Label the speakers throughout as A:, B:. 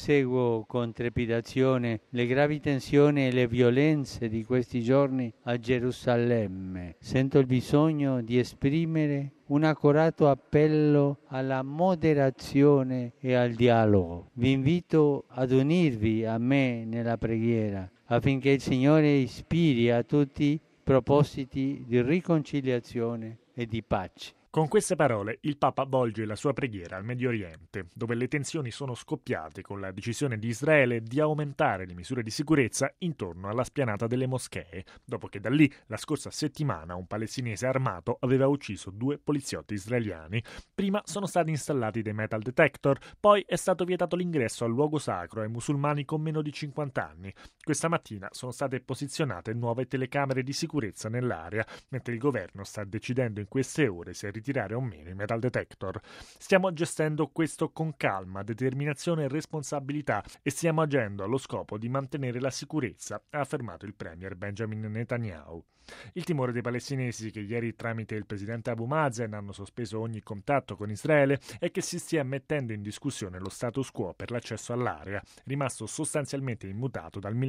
A: seguo con trepidazione le gravi tensioni e le violenze di questi giorni a Gerusalemme. Sento il bisogno di esprimere un accorato appello alla moderazione e al dialogo. Vi invito ad unirvi a me nella preghiera affinché il Signore ispiri a tutti propositi di riconciliazione e di pace.
B: Con queste parole il Papa volge la sua preghiera al Medio Oriente, dove le tensioni sono scoppiate con la decisione di Israele di aumentare le misure di sicurezza intorno alla spianata delle moschee, dopo che da lì la scorsa settimana un palestinese armato aveva ucciso 2 poliziotti israeliani. Prima sono stati installati dei metal detector, poi è stato vietato l'ingresso al luogo sacro ai musulmani con meno di 50 anni. Questa mattina sono state posizionate nuove telecamere di sicurezza nell'area, mentre il governo sta decidendo in queste ore se ritirare o meno i metal detector. Stiamo gestendo questo con calma, determinazione e responsabilità e stiamo agendo allo scopo di mantenere la sicurezza, ha affermato il premier Benjamin Netanyahu. Il timore dei palestinesi, che ieri tramite il presidente Abu Mazen hanno sospeso ogni contatto con Israele, è che si stia mettendo in discussione lo status quo per l'accesso all'area, rimasto sostanzialmente immutato dal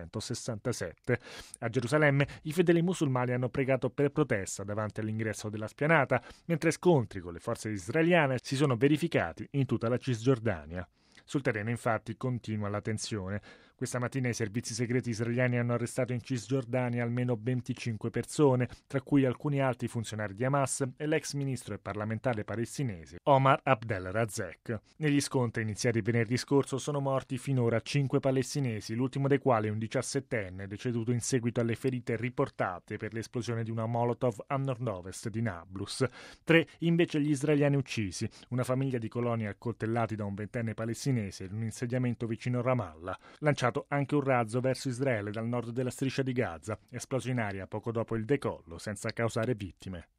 B: 1967. A Gerusalemme i fedeli musulmani hanno pregato per protesta davanti all'ingresso della spianata, mentre scontri con le forze israeliane si sono verificati in tutta la Cisgiordania. Sul terreno, infatti, continua la tensione. Questa mattina i servizi segreti israeliani hanno arrestato in Cisgiordania almeno 25 persone, tra cui alcuni alti funzionari di Hamas e l'ex ministro e parlamentare palestinese Omar Abdel Razek. Negli scontri iniziati venerdì scorso sono morti finora 5 palestinesi, l'ultimo dei quali un 17enne deceduto in seguito alle ferite riportate per l'esplosione di una Molotov a nord-ovest di Nablus. 3 invece gli israeliani uccisi, una famiglia di coloni accoltellati da un 20enne palestinese in un insediamento vicino Ramallah. Lanciato anche un razzo verso Israele dal nord della striscia di Gaza, esploso in aria poco dopo il decollo senza causare vittime.